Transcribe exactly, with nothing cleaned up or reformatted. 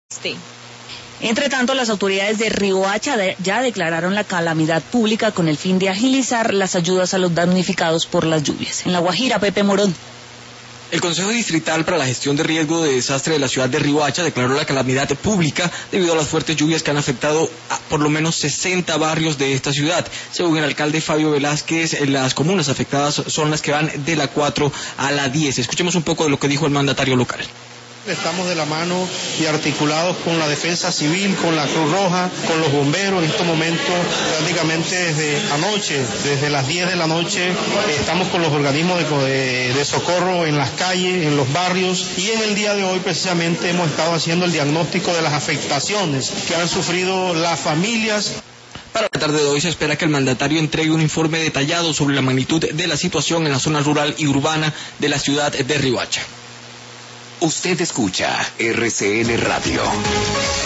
Sí. Entre tanto, las autoridades de Riohacha de, ya declararon la calamidad pública con el fin de agilizar las ayudas a los damnificados por las lluvias. En La Guajira, Pepe Morón. El Consejo Distrital para la Gestión de Riesgo de Desastre de la ciudad de Riohacha declaró la calamidad pública debido a las fuertes lluvias que han afectado a por lo menos sesenta barrios de esta ciudad. Según el alcalde Fabio Velázquez, las comunas afectadas son las que van de la cuatro a la diez. Escuchemos un poco de lo que dijo el mandatario local. Estamos de la mano y articulados con la Defensa Civil, con la Cruz Roja, con los bomberos. En estos momentos, prácticamente desde anoche, desde las diez de la noche, estamos con los organismos de, de, de socorro en las calles, en los barrios, y en el día de hoy precisamente hemos estado haciendo el diagnóstico de las afectaciones que han sufrido las familias. Para la tarde de hoy se espera que el mandatario entregue un informe detallado sobre la magnitud de la situación en la zona rural y urbana de la ciudad de Riohacha. Usted escucha R C N Radio.